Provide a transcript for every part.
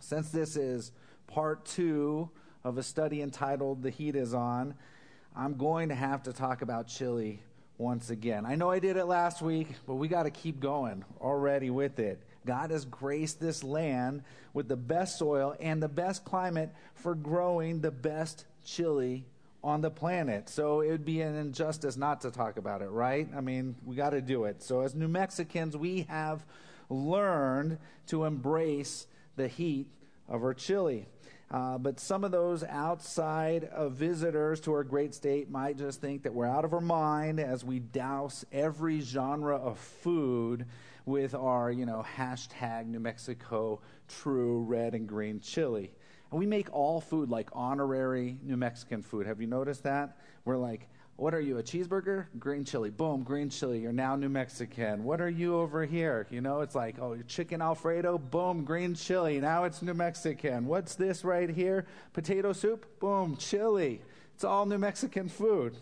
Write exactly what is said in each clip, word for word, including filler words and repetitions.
Since this is part two of a study entitled The Heat Is On, I'm going to have to talk about chili once again. I know I did it last week, but we got to keep going already with it. God has graced this land with the best soil and the best climate for growing the best chili on the planet. So it would be an injustice not to talk about it, right? I mean, we got to do it. So as New Mexicans, we have learned to embrace the heat of our chili. Uh, but some of those outside of visitors to our great state might just think that we're out of our mind as we douse every genre of food with our, you know, hashtag New Mexico true red and green chili. And we make all food like honorary New Mexican food. Have you noticed that? We're like, what are you, a cheeseburger? Green chili. Boom, green chili. You're now New Mexican. What are you over here? You know, it's like, oh, chicken Alfredo. Boom, green chili. Now it's New Mexican. What's this right here? Potato soup. Boom, chili. It's all New Mexican food.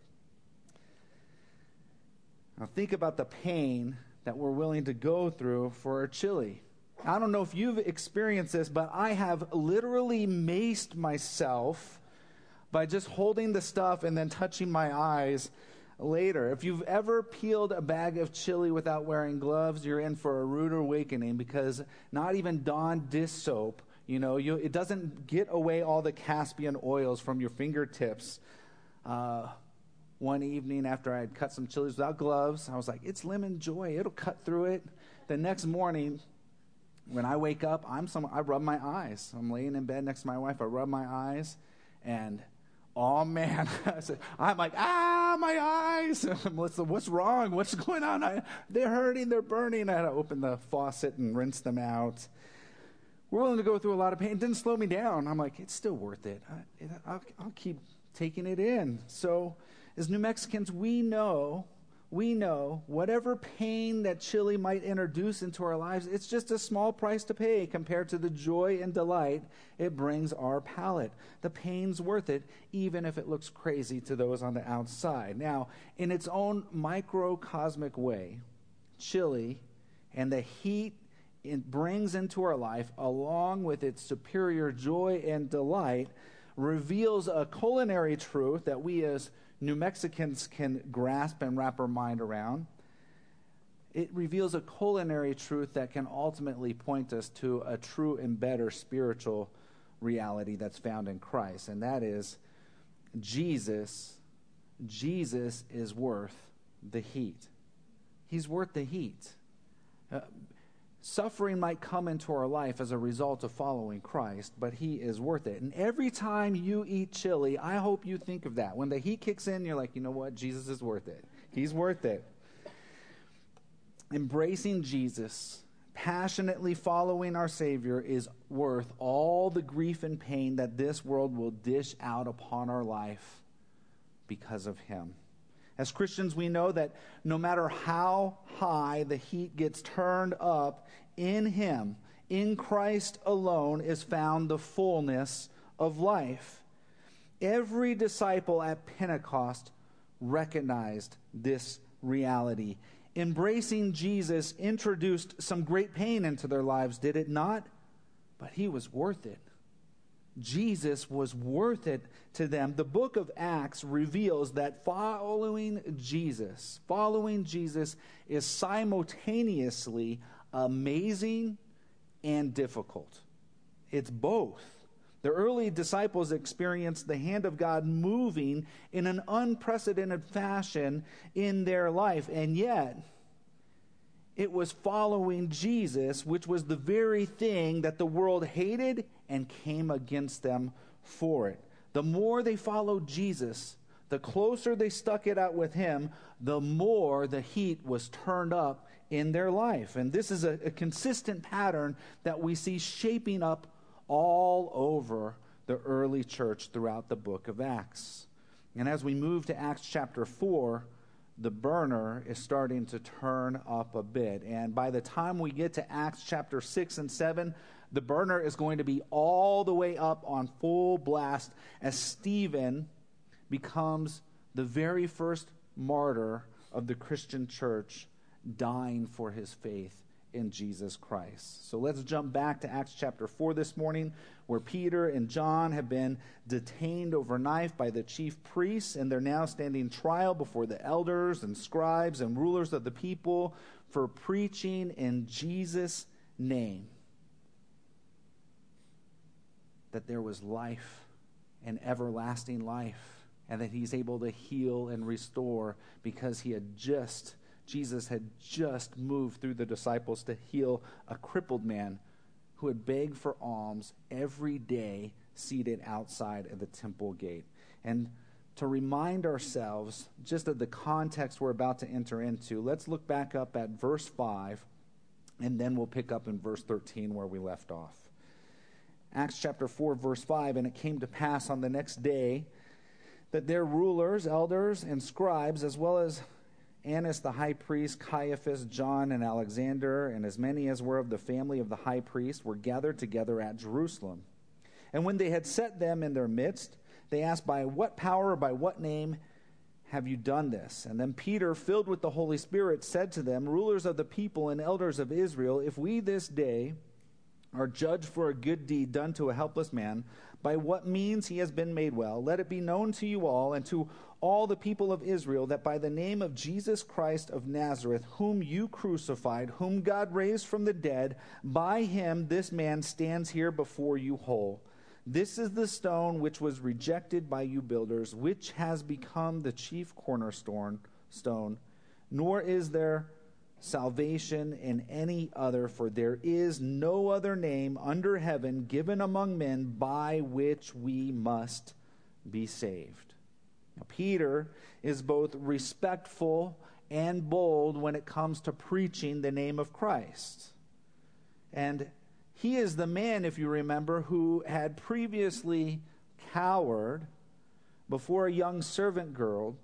Now think about the pain that we're willing to go through for our chili. I don't know if you've experienced this, but I have literally maced myself by just holding the stuff and then touching my eyes later. If you've ever peeled a bag of chili without wearing gloves, you're in for a rude awakening, because not even Dawn dish soap, you know, you, it doesn't get away all the Caspian oils from your fingertips. Uh, one evening after I had cut some chilies without gloves, I was like, it's Lemon Joy. It'll cut through it. The next morning, when I wake up, I'm some, I rub my eyes. I'm laying in bed next to my wife. I rub my eyes, and oh, man. I'm like, ah, my eyes. What's, what's wrong? What's going on? I, they're hurting. They're burning. I had to open the faucet and rinse them out. We're willing to go through a lot of pain. It didn't slow me down. I'm like, it's still worth it. I, I'll, I'll keep taking it in. So as New Mexicans, we know, we know whatever pain that chili might introduce into our lives, it's just a small price to pay compared to the joy and delight it brings our palate. The pain's worth it, even if it looks crazy to those on the outside. Now, in its own microcosmic way, chili and the heat it brings into our life, along with its superior joy and delight, reveals a culinary truth that we as New Mexicans can grasp and wrap our mind around. It reveals a culinary truth that can ultimately point us to a true and better spiritual reality that's found in Christ, and that is Jesus. Jesus is worth the heat. He's worth the heat. Uh, Suffering might come into our life as a result of following Christ, but he is worth it. And every time you eat chili, I hope you think of that. When the heat kicks in, you're like, you know what? Jesus is worth it. He's worth it. Embracing Jesus, passionately following our Savior, is worth all the grief and pain that this world will dish out upon our life because of him. As Christians, we know that no matter how high the heat gets turned up, in him, in Christ alone, is found the fullness of life. Every disciple at Pentecost recognized this reality. Embracing Jesus introduced some great pain into their lives, did it not? But he was worth it. Jesus was worth it to them. The book of Acts reveals that following Jesus, following Jesus is simultaneously amazing and difficult. It's both. The early disciples experienced the hand of God moving in an unprecedented fashion in their life, and yet it was following Jesus, which was the very thing that the world hated and came against them for it. The more they followed Jesus, the closer they stuck it out with him, the more the heat was turned up in their life. And this is a, a consistent pattern that we see shaping up all over the early church throughout the book of Acts. And as we move to Acts chapter four, the burner is starting to turn up a bit. And by the time we get to Acts chapter six and seven, the burner is going to be all the way up on full blast as Stephen becomes the very first martyr of the Christian church, dying for his faith in Jesus Christ. So let's jump back to Acts chapter four this morning, where Peter and John have been detained overnight by the chief priests, and they're now standing trial before the elders and scribes and rulers of the people for preaching in Jesus' name that there was life and everlasting life, and that he's able to heal and restore because he had just, Jesus had just moved through the disciples to heal a crippled man who had begged for alms every day seated outside of the temple gate. And to remind ourselves just of the context we're about to enter into, let's look back up at verse five, and then we'll pick up in verse thirteen where we left off. Acts chapter four, verse five, and it came to pass on the next day that their rulers, elders, and scribes, as well as Annas the high priest, Caiaphas, John, and Alexander, and as many as were of the family of the high priest, were gathered together at Jerusalem. And when they had set them in their midst, they asked, by what power or by what name have you done this? And then Peter, filled with the Holy Spirit, said to them, rulers of the people and elders of Israel, if we this day are judged for a good deed done to a helpless man, by what means he has been made well, let it be known to you all and to all the people of Israel that by the name of Jesus Christ of Nazareth, whom you crucified, whom God raised from the dead, by him this man stands here before you whole. This is the stone which was rejected by you builders, which has become the chief cornerstone, stone. Nor is there salvation in any other, for there is no other name under heaven given among men by which we must be saved. Now, Peter is both respectful and bold when it comes to preaching the name of Christ. And he is the man, if you remember, who had previously cowered before a young servant girl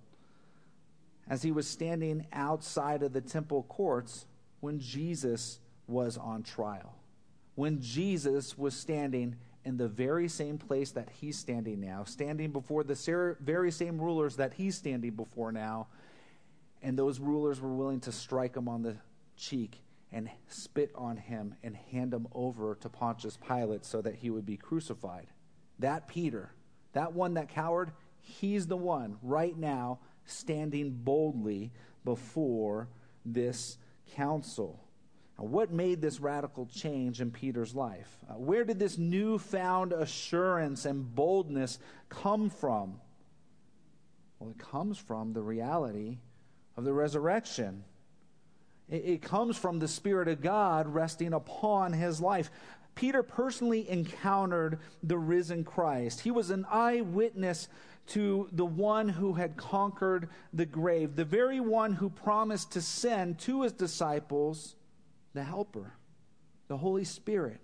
as he was standing outside of the temple courts when Jesus was on trial. When Jesus was standing in the very same place that he's standing now, standing before the very same rulers that he's standing before now, and those rulers were willing to strike him on the cheek and spit on him and hand him over to Pontius Pilate so that he would be crucified. That Peter, that one that cowered, he's the one right now standing boldly before this council. Now, what made this radical change in Peter's life? Uh, where did this newfound assurance and boldness come from? Well, it comes from the reality of the resurrection. It, it comes from the Spirit of God resting upon his life. Peter personally encountered the risen Christ. He was an eyewitness to the one who had conquered the grave, the very one who promised to send to his disciples the Helper, the Holy Spirit,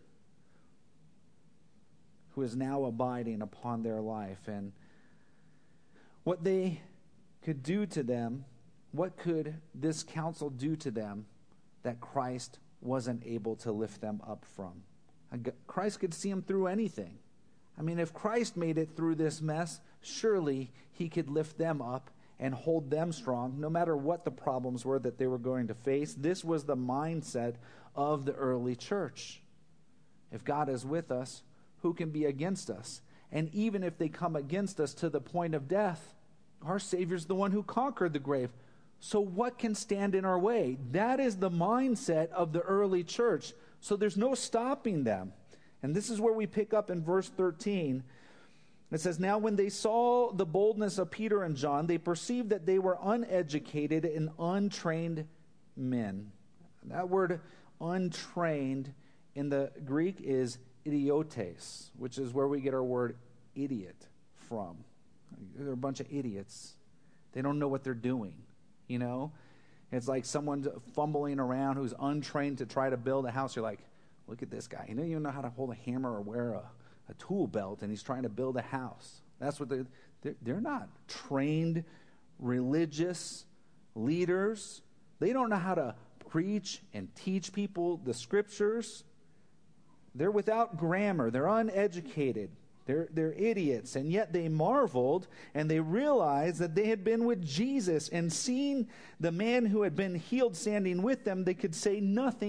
who is now abiding upon their life. And what they could do to them, what could this council do to them that Christ wasn't able to lift them up from? Christ could see them through anything. I mean, if Christ made it through this mess, surely he could lift them up and hold them strong, no matter what the problems were that they were going to face. This was the mindset of the early church. If God is with us, who can be against us? And even if they come against us to the point of death, our Savior's the one who conquered the grave. So what can stand in our way? That is the mindset of the early church. So there's no stopping them. And this is where we pick up in verse thirteen. It says, now when they saw the boldness of Peter and John, they perceived that they were uneducated and untrained men. That word untrained in the Greek is idiotes, which is where we get our word idiot from. They're a bunch of idiots. They don't know what they're doing, you know? It's like someone fumbling around who's untrained to try to build a house. You're like, look at this guy. He doesn't even know how to hold a hammer or wear a a tool belt, and he's trying to build a house. That's what they're, they're, they're not trained religious leaders. They don't know how to preach and teach people the scriptures. They're without grammar. They're uneducated. They're, they're idiots. And yet they marveled, and they realized that they had been with Jesus, and seeing the man who had been healed standing with them, they could say nothing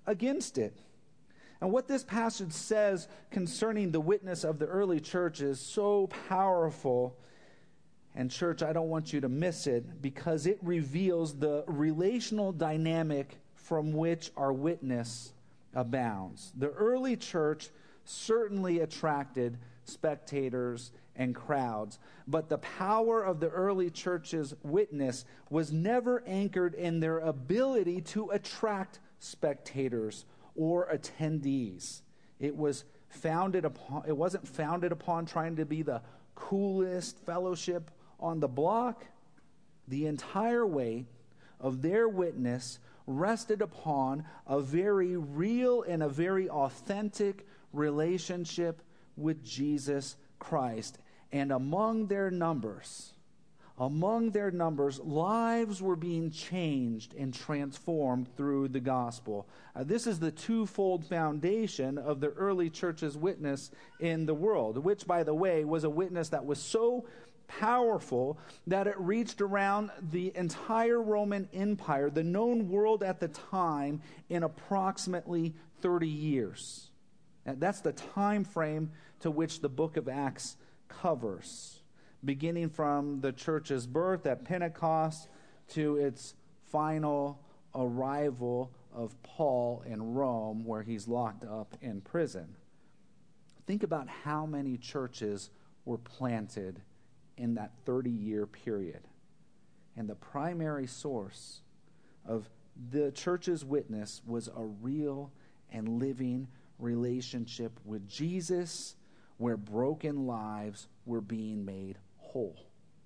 against it. And what this passage says concerning the witness of the early church is so powerful. And church, I don't want you to miss it because it reveals the relational dynamic from which our witness abounds. The early church certainly attracted spectators and crowds, but the power of the early church's witness was never anchored in their ability to attract spectators or attendees. It was founded upon it wasn't founded upon trying to be the coolest fellowship on the block. The entire weight of their witness rested upon a very real and a very authentic relationship with Jesus Christ. And among their numbers, among their numbers, lives were being changed and transformed through the gospel. Uh, this is the twofold foundation of the early church's witness in the world, which, by the way, was a witness that was so powerful that it reached around the entire Roman Empire, the known world at the time, in approximately thirty years. And that's the time frame to which the book of Acts covers, beginning from the church's birth at Pentecost to its final arrival of Paul in Rome, where he's locked up in prison. Think about how many churches were planted in that thirty-year period. And the primary source of the church's witness was a real and living relationship with Jesus, where broken lives were being made whole.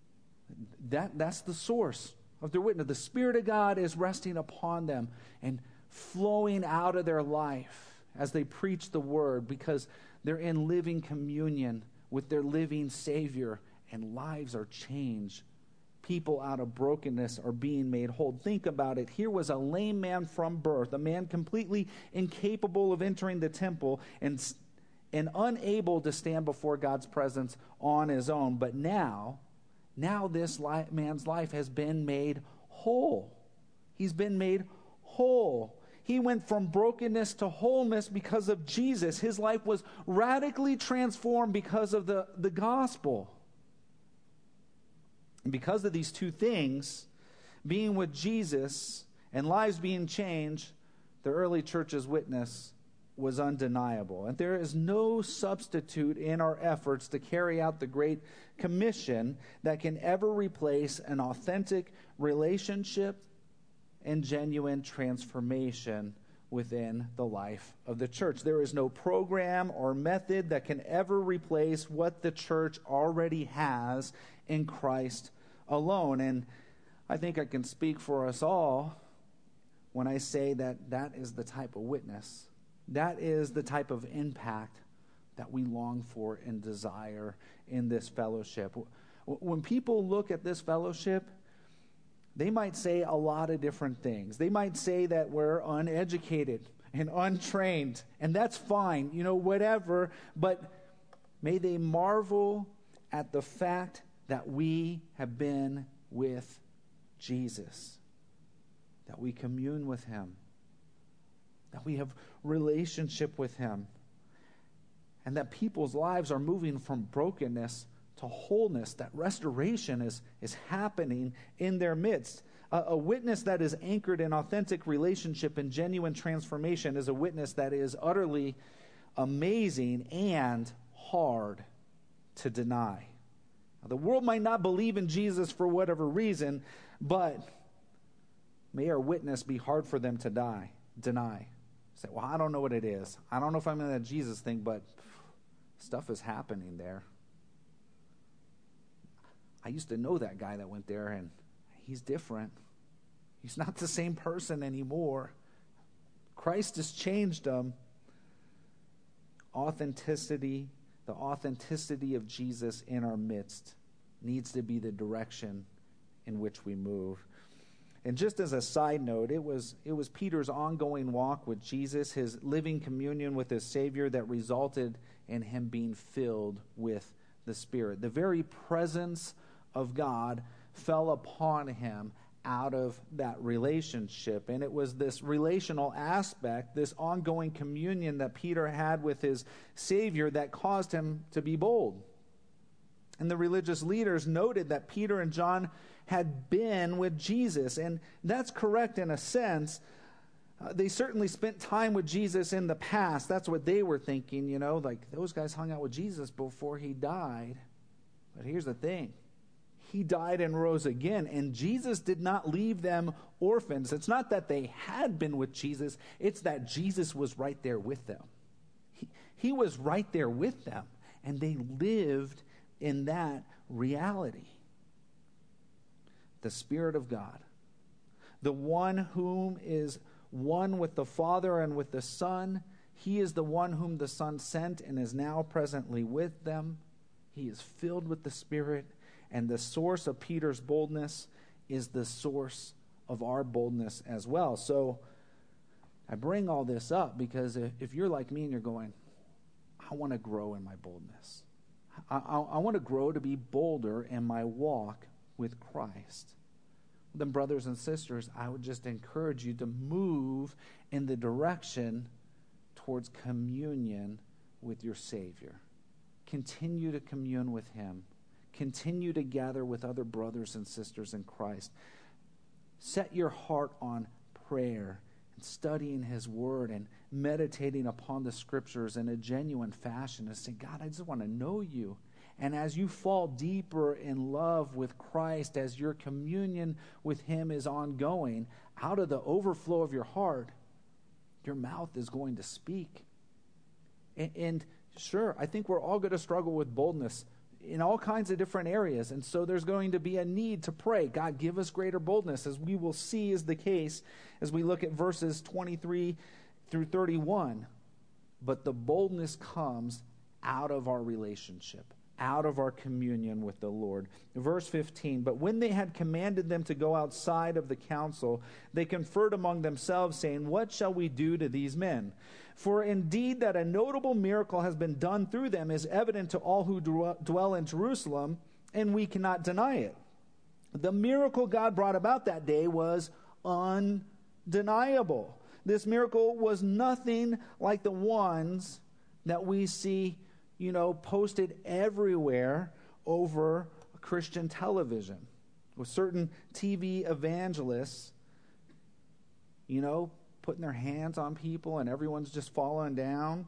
That, that's the source of their witness. The Spirit of God is resting upon them and flowing out of their life as they preach the word, because they're in living communion with their living Savior, and lives are changed. People out of brokenness are being made whole. Think about it. Here was a lame man from birth, a man completely incapable of entering the temple and, and unable to stand before God's presence on his own. But now, now this li- man's life has been made whole. He's been made whole. He went from brokenness to wholeness because of Jesus. His life was radically transformed because of the, the gospel. And because of these two things, being with Jesus and lives being changed, the early church's witness was undeniable. And there is no substitute in our efforts to carry out the Great Commission that can ever replace an authentic relationship and genuine transformation within the life of the church. There is no program or method that can ever replace what the church already has in Christ alone. And I think I can speak for us all when I say that that is the type of witness. That is the type of impact that we long for and desire in this fellowship. When people look at this fellowship, they might say a lot of different things. They might say that we're uneducated and untrained, and that's fine, you know, whatever. But may they marvel at the fact that we have been with Jesus, that we commune with him, that we have relationship with him, and that people's lives are moving from brokenness to wholeness, that restoration is, is happening in their midst. A, a witness that is anchored in authentic relationship and genuine transformation is a witness that is utterly amazing and hard to deny. Now, the world might not believe in Jesus for whatever reason, but may our witness be hard for them to die, deny. Say, well, I don't know what it is. I don't know if I'm in that Jesus thing, but stuff is happening there. I used to know that guy that went there, and he's different. He's not the same person anymore. Christ has changed him. Authenticity, the authenticity of Jesus in our midst needs to be the direction in which we move. And just as a side note, it was it was Peter's ongoing walk with Jesus, his living communion with his Savior, that resulted in him being filled with the Spirit. The very presence of God fell upon him out of that relationship. And it was this relational aspect, this ongoing communion that Peter had with his Savior that caused him to be bold. And the religious leaders noted that Peter and John had been with Jesus. And that's correct in a sense. Uh, they certainly spent time with Jesus in the past. That's what they were thinking, you know, like those guys hung out with Jesus before he died. But here's the thing. He died and rose again, and Jesus did not leave them orphans. It's not that they had been with Jesus. It's that Jesus was right there with them. He, he was right there with them, and they lived in that reality. The Spirit of God, the one whom is one with the Father and with the Son, he is the one whom the Son sent and is now presently with them. He is filled with the Spirit, and the source of Peter's boldness is the source of our boldness as well. So I bring all this up because if you're like me and you're going, I want to grow in my boldness. I, I, I want to grow to be bolder in my walk with Christ. Then, brothers and sisters, I would just encourage you to move in the direction towards communion with your Savior. Continue to commune with him. Continue to gather with other brothers and sisters in Christ. Set your heart on prayer and studying his word and meditating upon the scriptures in a genuine fashion and say, God, I just want to know you. And as you fall deeper in love with Christ, as your communion with him is ongoing, out of the overflow of your heart, your mouth is going to speak. And, and sure, I think we're all going to struggle with boldness in all kinds of different areas. And so there's going to be a need to pray, God, give us greater boldness, as we will see is the case as we look at verses twenty-three through thirty-one. But the boldness comes out of our relationship, out of our communion with the Lord. Verse fifteen, but when they had commanded them to go outside of the council, they conferred among themselves, saying, what shall we do to these men? For indeed that a notable miracle has been done through them is evident to all who dwell in Jerusalem, and we cannot deny it. The miracle God brought about that day was undeniable. This miracle was nothing like the ones that we see, you know, posted everywhere over Christian television, with certain T V evangelists, you know, putting their hands on people and everyone's just falling down.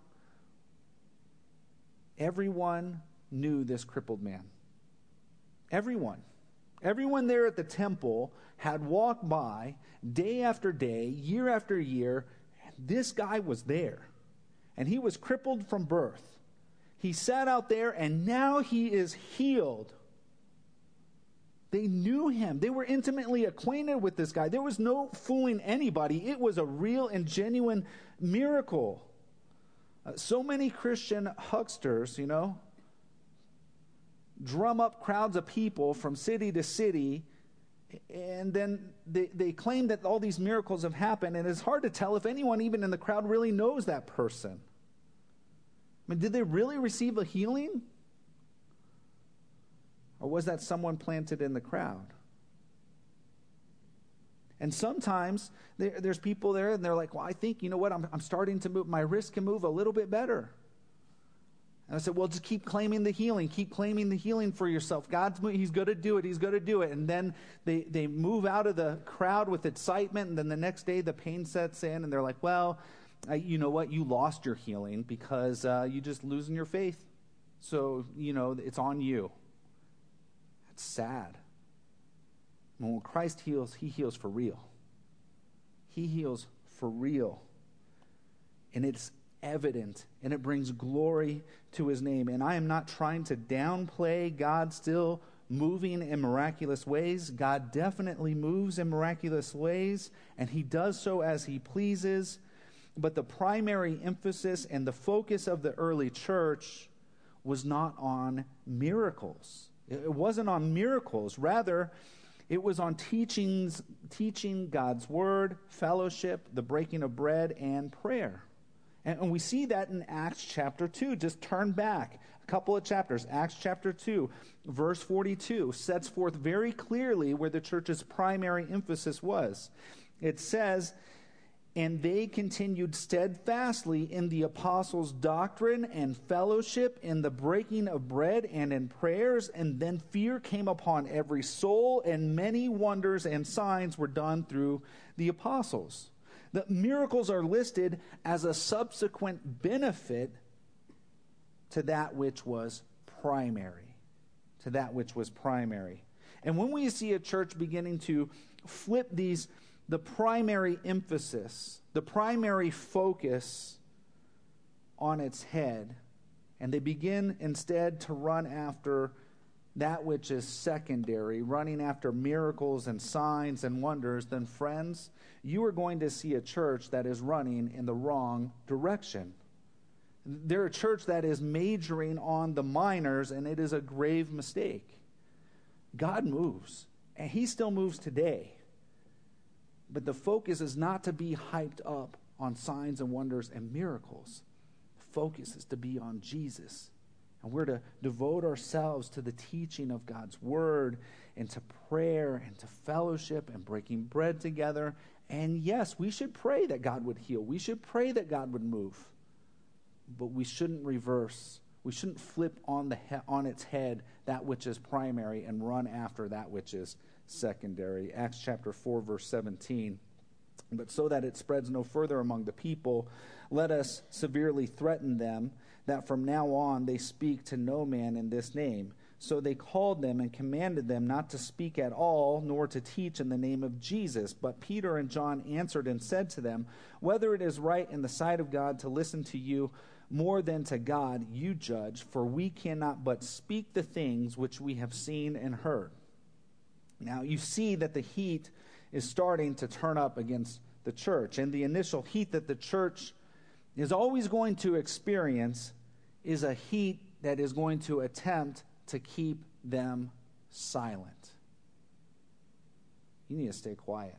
Everyone knew this crippled man. Everyone. Everyone there at the temple had walked by day after day, year after year, and this guy was there. And he was crippled from birth. He sat out there, and now he is healed. They knew him. They were intimately acquainted with this guy. There was no fooling anybody. It was a real and genuine miracle. Uh, so many Christian hucksters, you know, drum up crowds of people from city to city, and then they, they claim that all these miracles have happened, and it's hard to tell if anyone even in the crowd really knows that person. I mean, did they really receive a healing? Or was that someone planted in the crowd? And sometimes there, there's people there and they're like, well, I think, you know what, I'm, I'm starting to move, my wrist can move a little bit better. And I said, well, just keep claiming the healing. Keep claiming the healing for yourself. God's, he's going to do it. He's going to do it. And then they, they move out of the crowd with excitement. And then the next day the pain sets in and they're like, well, I, you know what? You lost your healing because uh, you just losing your faith. So, you know, it's on you. That's sad. When Christ heals, he heals for real. He heals for real. And it's evident, and it brings glory to his name. And I am not trying to downplay God still moving in miraculous ways. God definitely moves in miraculous ways, and he does so as he pleases. But the primary emphasis and the focus of the early church was not on miracles. It wasn't on miracles. Rather, it was on teachings, teaching God's word, fellowship, the breaking of bread, and prayer. And, and we see that in Acts chapter two. Just turn back a couple of chapters. Acts chapter two, verse forty-two, sets forth very clearly where the church's primary emphasis was. It says, "And they continued steadfastly in the apostles' doctrine and fellowship, in the breaking of bread and in prayers. And then fear came upon every soul, and many wonders and signs were done through the apostles." The miracles are listed as a subsequent benefit to that which was primary. To that which was primary. And when we see a church beginning to flip these, the primary emphasis, the primary focus on its head, and they begin instead to run after that which is secondary, running after miracles and signs and wonders, then friends, you are going to see a church that is running in the wrong direction. They're a church that is majoring on the minors, and it is a grave mistake. God moves, and he still moves today. But the focus is not to be hyped up on signs and wonders and miracles. The focus is to be on Jesus. And we're to devote ourselves to the teaching of God's word and to prayer and to fellowship and breaking bread together. And yes, we should pray that God would heal. We should pray that God would move. But we shouldn't reverse. We shouldn't flip on the he- on its head that which is primary and run after that which is secondary. Acts chapter four, verse seventeen. "But so that it spreads no further among the people, let us severely threaten them, that from now on they speak to no man in this name. So they called them and commanded them not to speak at all, nor to teach in the name of Jesus. But Peter and John answered and said to them, Whether it is right in the sight of God to listen to you more than to God, you judge, for we cannot but speak the things which we have seen and heard." Now you see that the heat is starting to turn up against the church. And the initial heat that the church is always going to experience is a heat that is going to attempt to keep them silent. You need to stay quiet.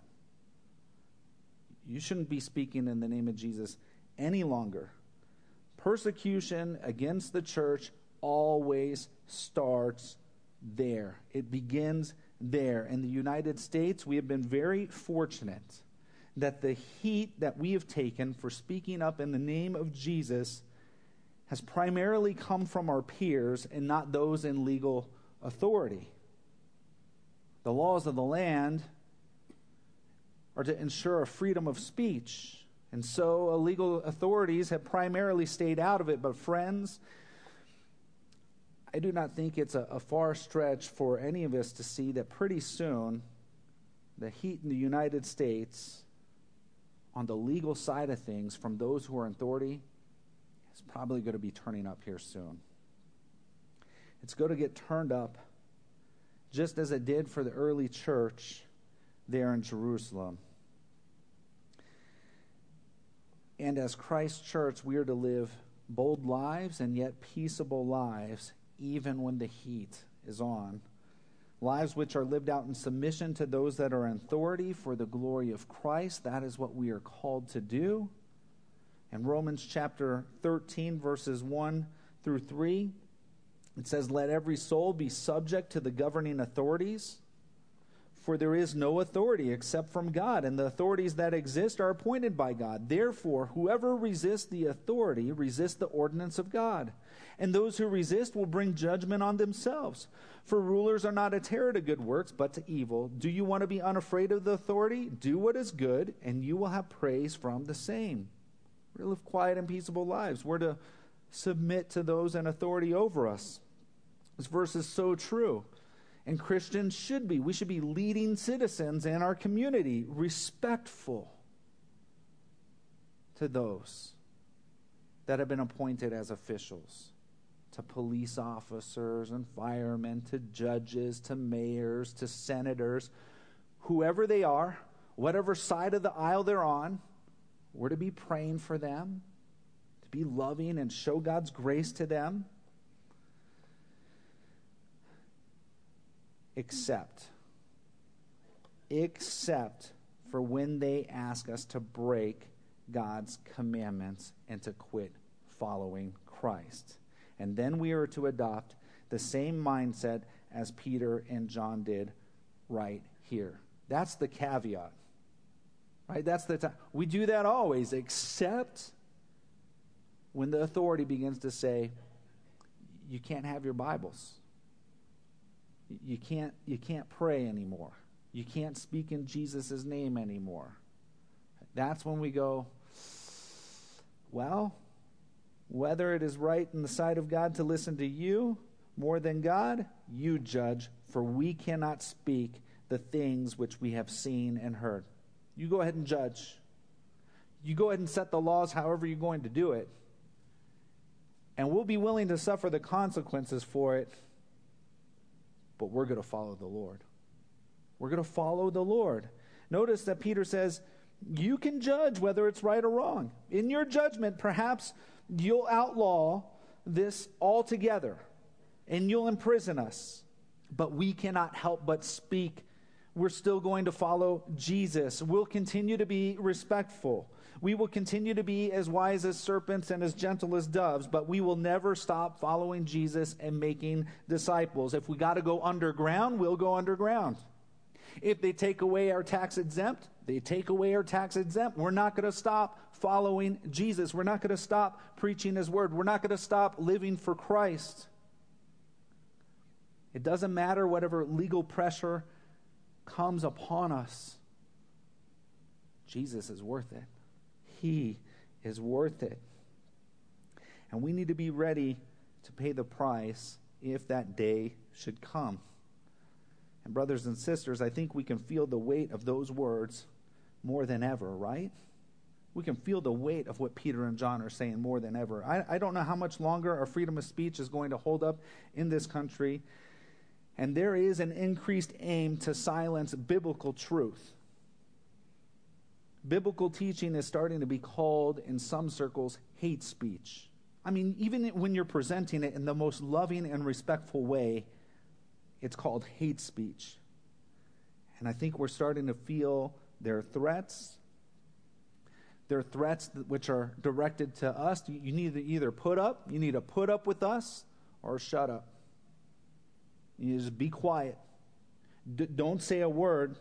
You shouldn't be speaking in the name of Jesus any longer. Persecution against the church always starts there. It begins there. In the United States, we have been very fortunate that the heat that we have taken for speaking up in the name of Jesus has primarily come from our peers and not those in legal authority. The laws of the land are to ensure a freedom of speech, and so legal authorities have primarily stayed out of it. But friends, I do not think it's a, a far stretch for any of us to see that pretty soon the heat in the United States on the legal side of things from those who are in authority is probably going to be turning up here soon. It's going to get turned up just as it did for the early church there in Jerusalem. And as Christ's church, we are to live bold lives and yet peaceable lives, even when the heat is on. Lives which are lived out in submission to those that are in authority for the glory of Christ. That is what we are called to do. In Romans chapter thirteen, verses one through three, it says, "Let every soul be subject to the governing authorities, for there is no authority except from God, and the authorities that exist are appointed by God. Therefore, whoever resists the authority resists the ordinance of God, and those who resist will bring judgment on themselves. For rulers are not a terror to good works, but to evil. Do you want to be unafraid of the authority? Do what is good, and you will have praise from the same." We're to live quiet and peaceable lives. We're to submit to those in authority over us. This verse is so true. And Christians should be. We should be leading citizens in our community, respectful to those that have been appointed as officials, to police officers and firemen, to judges, to mayors, to senators, whoever they are, whatever side of the aisle they're on. We're to be praying for them, to be loving and show God's grace to them. Except, except for when they ask us to break God's commandments and to quit following Christ. And then we are to adopt the same mindset as Peter and John did right here. That's the caveat. Right? That's the time. We do that always, except when the authority begins to say, you can't have your Bibles. You can't, you can't pray anymore. You can't speak in Jesus' name anymore. That's when we go, well, whether it is right in the sight of God to listen to you more than God, you judge, for we cannot speak the things which we have seen and heard. You go ahead and judge. You go ahead and set the laws however you're going to do it. And we'll be willing to suffer the consequences for it, but we're going to follow the Lord. We're going to follow the Lord. Notice that Peter says, you can judge whether it's right or wrong. In your judgment, perhaps you'll outlaw this altogether, and you'll imprison us. But we cannot help but speak. We're still going to follow Jesus. We'll continue to be respectful. We will continue to be as wise as serpents and as gentle as doves, but we will never stop following Jesus and making disciples. If we got to go underground, we'll go underground. If they take away our tax exempt, they take away our tax exempt. We're not going to stop following Jesus. We're not going to stop preaching his word. We're not going to stop living for Christ. It doesn't matter whatever legal pressure comes upon us. Jesus is worth it. He is worth it. And we need to be ready to pay the price if that day should come. And brothers and sisters, I think we can feel the weight of those words more than ever, right? We can feel the weight of what Peter and John are saying more than ever. I, I don't know how much longer our freedom of speech is going to hold up in this country. And there is an increased aim to silence biblical truth. Biblical teaching is starting to be called, in some circles, hate speech. I mean, even when you're presenting it in the most loving and respectful way, it's called hate speech. And I think we're starting to feel their threats. Their threats which are directed to us. You need to either put up, you need to put up with us, or shut up. You just be quiet. D- don't say a word.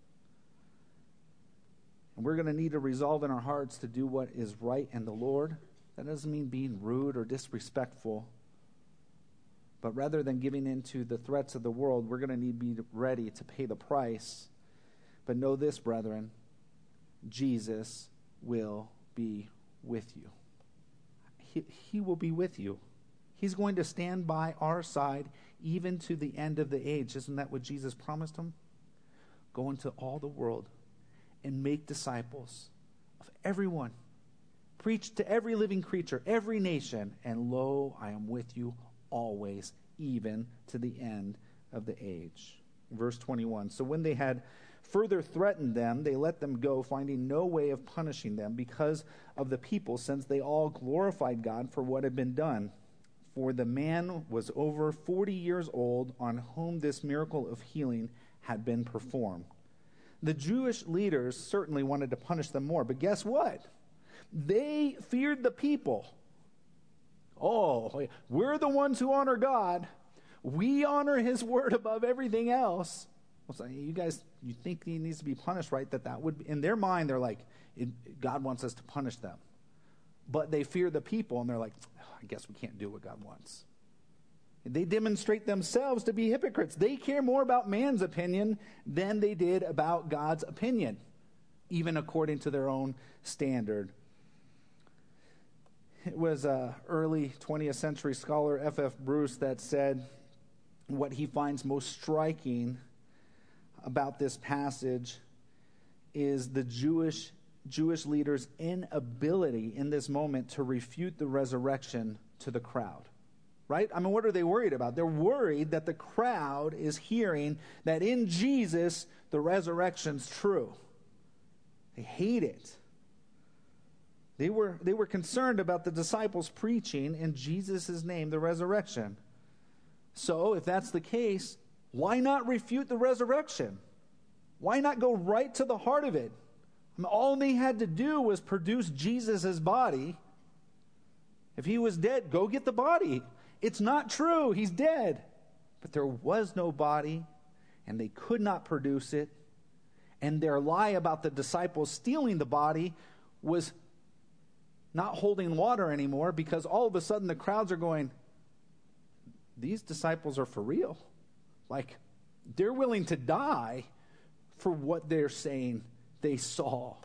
And we're going to need to resolve in our hearts to do what is right in the Lord. That doesn't mean being rude or disrespectful. But rather than giving in to the threats of the world, we're going to need to be ready to pay the price. But know this, brethren, Jesus will be with you. He, he will be with you. He's going to stand by our side even to the end of the age. Isn't that what Jesus promised him? Go into all the world and make disciples of everyone. Preach to every living creature, every nation, and lo, I am with you always, even to the end of the age. Verse twenty-one, so when they had further threatened them, they let them go, finding no way of punishing them because of the people, since they all glorified God for what had been done. For the man was over forty years old on whom this miracle of healing had been performed. The Jewish leaders certainly wanted to punish them more, but guess what? They feared the people. Oh, we're the ones who honor God. We honor his word above everything else. Well, so you guys, you think he needs to be punished, right? That that would, in their mind, they're like, it, God wants us to punish them. But they fear the people, and they're like, oh, I guess we can't do what God wants. They demonstrate themselves to be hypocrites. They care more about man's opinion than they did about God's opinion, even according to their own standard. It was an early twentieth century scholar, F F Bruce, that said what he finds most striking about this passage is the Jewish Jewish leaders' inability in this moment to refute the resurrection to the crowd. Right? I mean, what are they worried about? They're worried that the crowd is hearing that in Jesus, the resurrection's true. They hate it. They were, they were concerned about the disciples preaching in Jesus' name the resurrection. So, if that's the case, why not refute the resurrection? Why not go right to the heart of it? I mean, all they had to do was produce Jesus' body. If he was dead, go get the body. It's not true. He's dead. But there was no body, and they could not produce it. And their lie about the disciples stealing the body was not holding water anymore, because all of a sudden the crowds are going, these disciples are for real. Like, they're willing to die for what they're saying they saw.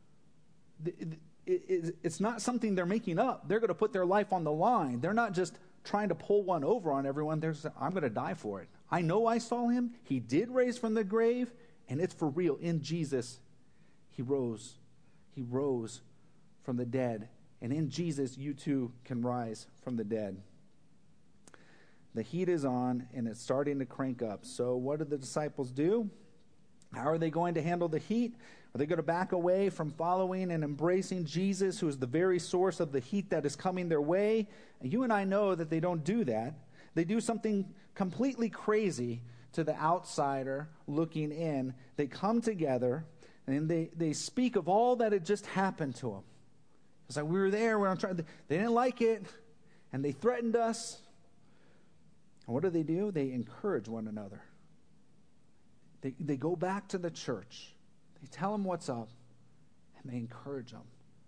It's not something they're making up. They're going to put their life on the line. They're not just trying to pull one over on everyone. They're saying, I'm going to die for it. I know I saw him. He did raise from the grave, and it's for real. In Jesus, he rose. He rose from the dead. And in Jesus, you too can rise from the dead. The heat is on, and it's starting to crank up. So what do the disciples do? How are they going to handle the heat? Are they going to back away from following and embracing Jesus, who is the very source of the heat that is coming their way? And you and I know that they don't do that. They do something completely crazy to the outsider looking in. They come together, and they, they speak of all that had just happened to them. It's like, we were there, we were trying. They didn't like it, and they threatened us. And what do they do? They encourage one another. They, they go back to the church. They tell them what's up, and they encourage them.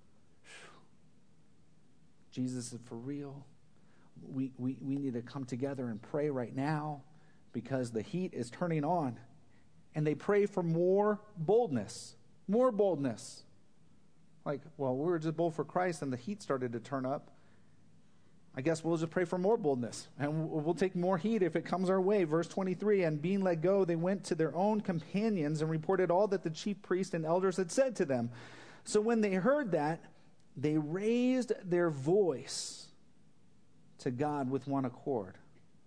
Jesus is for real. We, we, we need to come together and pray right now, because the heat is turning on. And they pray for more boldness. More boldness. Like, well, we were just bold for Christ, and the heat started to turn up. I guess we'll just pray for more boldness, and we'll take more heat if it comes our way. Verse twenty-three, and being let go, they went to their own companions and reported all that the chief priests and elders had said to them. So when they heard that, they raised their voice to God with one accord.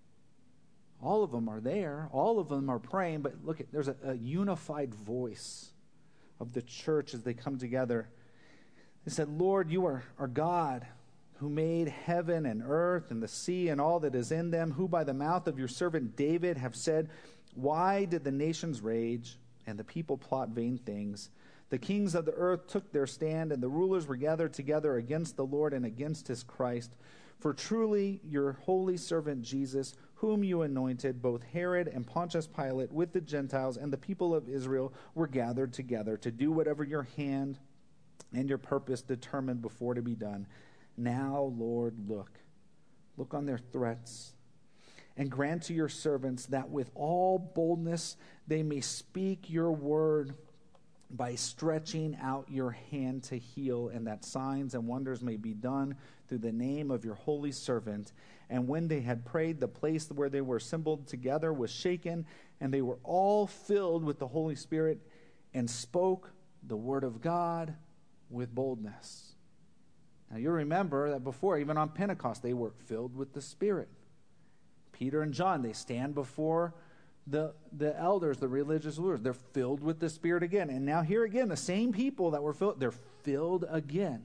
All of them are there. All of them are praying, but look, there's a, a unified voice of the church as they come together. They said, Lord, you are our God, who made heaven and earth and the sea and all that is in them, who by the mouth of your servant David have said, why did the nations rage and the people plot vain things? The kings of the earth took their stand, and the rulers were gathered together against the Lord and against his Christ. For truly your holy servant Jesus, whom you anointed, both Herod and Pontius Pilate with the Gentiles and the people of Israel were gathered together to do whatever your hand and your purpose determined before to be done. Now, Lord, look. Look on their threats, and grant to your servants that with all boldness they may speak your word by stretching out your hand to heal, and that signs and wonders may be done through the name of your holy servant. And when they had prayed, the place where they were assembled together was shaken, and they were all filled with the Holy Spirit and spoke the word of God with boldness. Now, you remember that before, even on Pentecost, they were filled with the Spirit. Peter and John, they stand before the, the elders, the religious rulers. They're filled with the Spirit again. And now here again, the same people that were filled, they're filled again.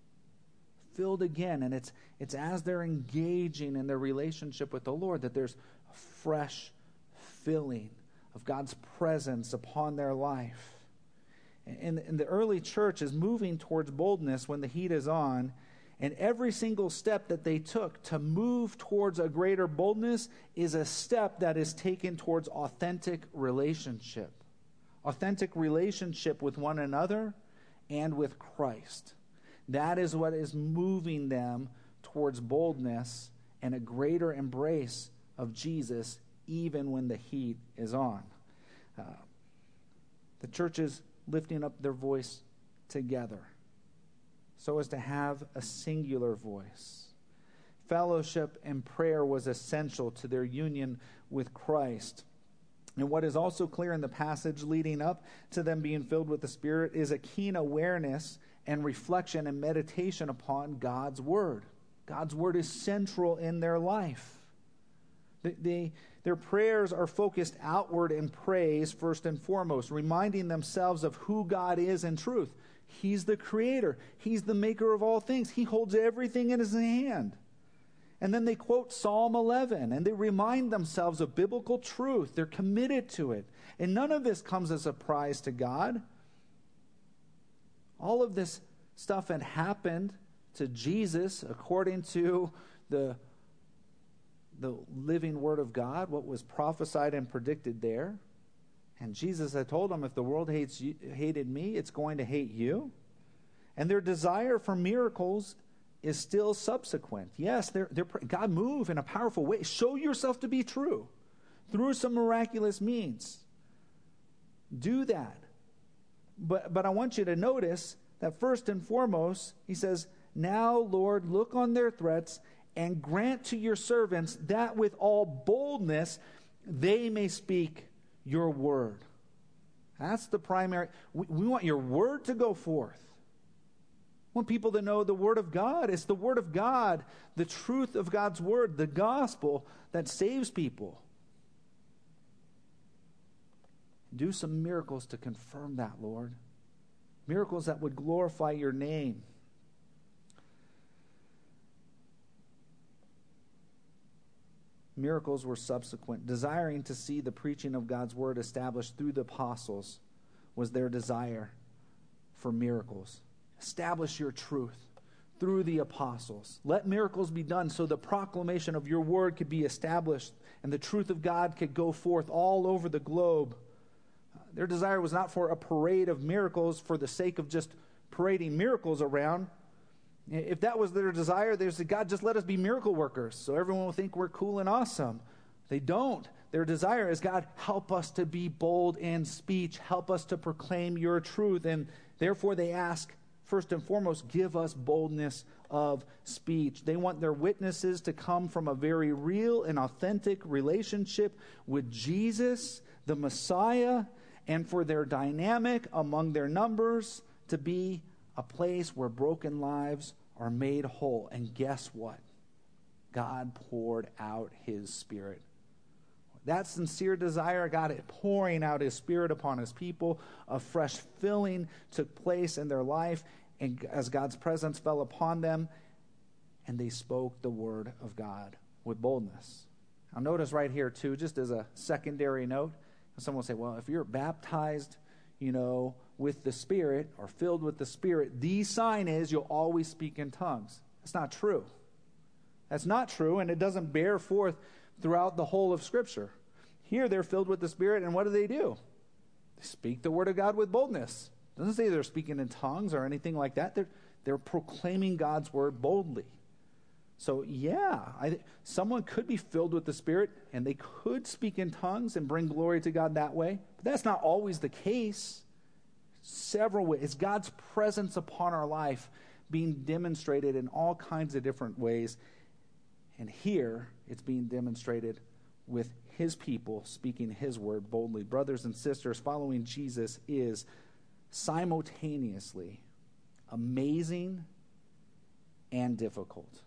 Filled again. And it's, it's as they're engaging in their relationship with the Lord that there's a fresh filling of God's presence upon their life. And, and the early church is moving towards boldness when the heat is on. And every single step that they took to move towards a greater boldness is a step that is taken towards authentic relationship. Authentic relationship with one another and with Christ. That is what is moving them towards boldness and a greater embrace of Jesus, even when the heat is on. Uh, the church is lifting up their voice together so as to have a singular voice. Fellowship and prayer was essential to their union with Christ. And what is also clear in the passage leading up to them being filled with the Spirit is a keen awareness and reflection and meditation upon God's Word. God's Word is central in their life. They, they, their prayers are focused outward in praise first and foremost, reminding themselves of who God is in truth. He's the creator. He's the maker of all things. He holds everything in his hand. And then they quote Psalm eleven, and they remind themselves of biblical truth. They're committed to it. And none of this comes as a surprise to God. All of this stuff had happened to Jesus according to the, the living Word of God, what was prophesied and predicted there. And Jesus had told them, if the world hates you, hated me, it's going to hate you. And their desire for miracles is still subsequent. Yes, they're, they're, God move in a powerful way. Show yourself to be true through some miraculous means. Do that. But, but I want you to notice that first and foremost, he says, now, Lord, look on their threats and grant to your servants that with all boldness they may speak your word. That's the primary. We, we want your word to go forth. We want people to know the word of God. It's the word of God, the truth of God's word, the gospel that saves people. Do some miracles to confirm that, Lord. Miracles that would glorify your name. Miracles were subsequent. Desiring to see the preaching of God's word established through the apostles was their desire for miracles. Establish your truth through the apostles. Let miracles be done so the proclamation of your word could be established and the truth of God could go forth all over the globe. Their desire was not for a parade of miracles for the sake of just parading miracles around. If that was their desire, they said, God, just let us be miracle workers so everyone will think we're cool and awesome. They don't. Their desire is, God, help us to be bold in speech. Help us to proclaim your truth. And therefore they ask, first and foremost, give us boldness of speech. They want their witnesses to come from a very real and authentic relationship with Jesus, the Messiah, and for their dynamic among their numbers to be a place where broken lives are made whole. And guess what? God poured out his Spirit. That sincere desire, God is pouring out his Spirit upon his people. A fresh filling took place in their life, and as God's presence fell upon them, and they spoke the word of God with boldness. Now notice right here too, just as a secondary note, someone will say, well, if you're baptized, you know, with the Spirit or filled with the Spirit, the sign is you'll always speak in tongues. That's not true. That's not true, and it doesn't bear forth throughout the whole of Scripture. Here they're filled with the Spirit, and what do they do? They speak the word of God with boldness. It doesn't say they're speaking in tongues or anything like that. They're, they're proclaiming God's word boldly. So yeah, I, someone could be filled with the Spirit, and they could speak in tongues and bring glory to God that way. But that's not always the case. Several ways. It's God's presence upon our life being demonstrated in all kinds of different ways. And here, it's being demonstrated with his people speaking his word boldly. Brothers and sisters, following Jesus is simultaneously amazing and difficult.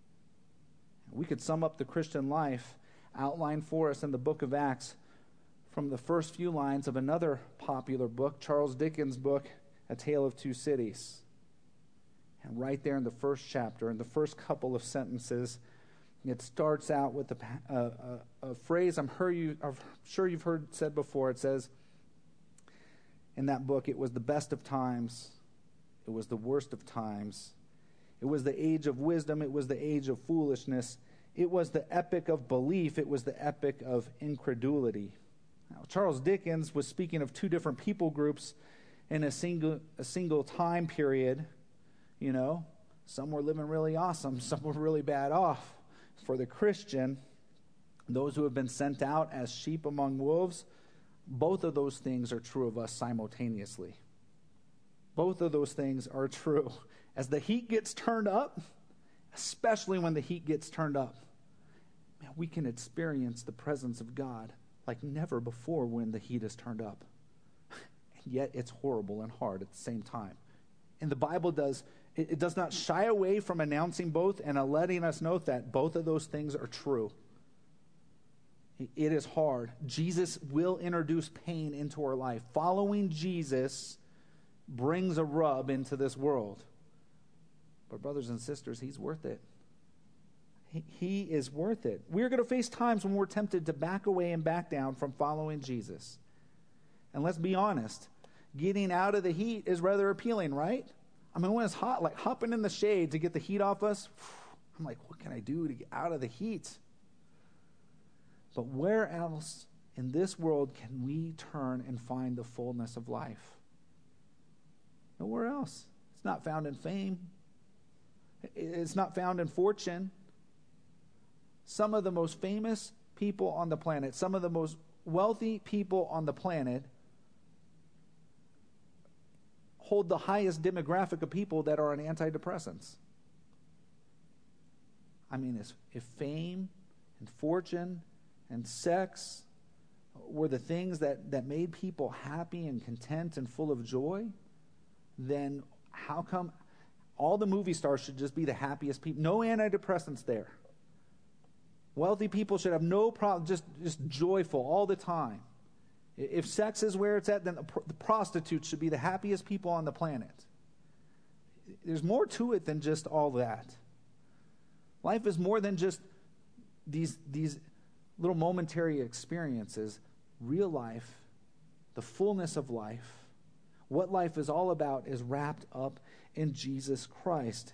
We could sum up the Christian life outlined for us in the book of Acts from the first few lines of another popular book, Charles Dickens' book, A Tale of Two Cities. And right there in the first chapter, in the first couple of sentences, it starts out with a, a, a, a phrase I'm, heard you, I'm sure you've heard said before. It says in that book, it was the best of times, it was the worst of times. It was the age of wisdom, it was the age of foolishness. It was the epic of belief, it was the epic of incredulity. Now, Charles Dickens was speaking of two different people groups in a single a single time period. You know, some were living really awesome, some were really bad off. For the Christian, those who have been sent out as sheep among wolves, both of those things are true of us simultaneously. Both of those things are true. As the heat gets turned up, especially when the heat gets turned up, man, we can experience the presence of God like never before when the heat is turned up. And yet it's horrible and hard at the same time. And the Bible does, it, it does not shy away from announcing both and letting us know that both of those things are true. It, it is hard. Jesus will introduce pain into our life. Following Jesus brings a rub into this world. But brothers and sisters, he's worth it. He, he is worth it. We're going to face times when we're tempted to back away and back down from following Jesus. And let's be honest, getting out of the heat is rather appealing, right? I mean, when it's hot, like hopping in the shade to get the heat off us, I'm like, what can I do to get out of the heat? But where else in this world can we turn and find the fullness of life? Nowhere else. It's not found in fame. It's not found in fortune. Some of the most famous people on the planet, some of the most wealthy people on the planet hold the highest demographic of people that are on antidepressants. I mean, if fame and fortune and sex were the things that, that made people happy and content and full of joy, then how come all the movie stars should just be the happiest people? No antidepressants there. Wealthy people should have no problem, just, just joyful all the time. If sex is where it's at, then the prostitutes should be the happiest people on the planet. There's more to it than just all that. Life is more than just these, these little momentary experiences. Real life, the fullness of life, what life is all about is wrapped up in Jesus Christ.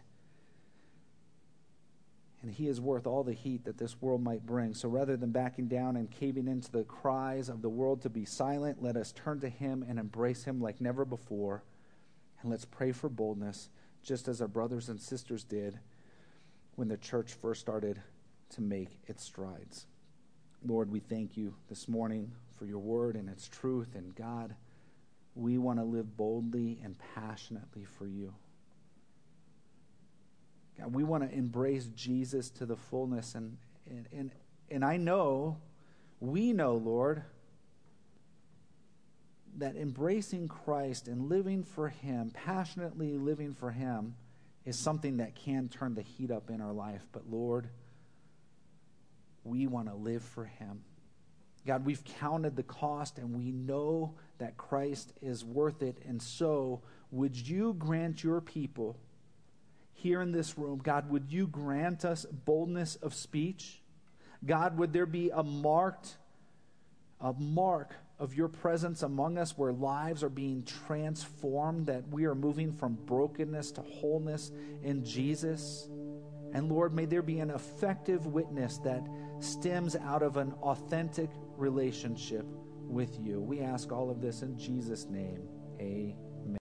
And he is worth all the heat that this world might bring. So rather than backing down and caving into the cries of the world to be silent, let us turn to him and embrace him like never before. And let's pray for boldness, just as our brothers and sisters did when the church first started to make its strides. Lord, we thank you this morning for your word and its truth. And God, we want to live boldly and passionately for you. God, we want to embrace Jesus to the fullness. And, and, and, and I know, we know, Lord, that embracing Christ and living for him, passionately living for him, is something that can turn the heat up in our life. But Lord, we want to live for him. God, we've counted the cost and we know that Christ is worth it. And so, would you grant your people here in this room, God, would you grant us boldness of speech? God, would there be a marked, a mark of your presence among us where lives are being transformed, that we are moving from brokenness to wholeness in Jesus? And Lord, may there be an effective witness that stems out of an authentic relationship with you. We ask all of this in Jesus' name. Amen.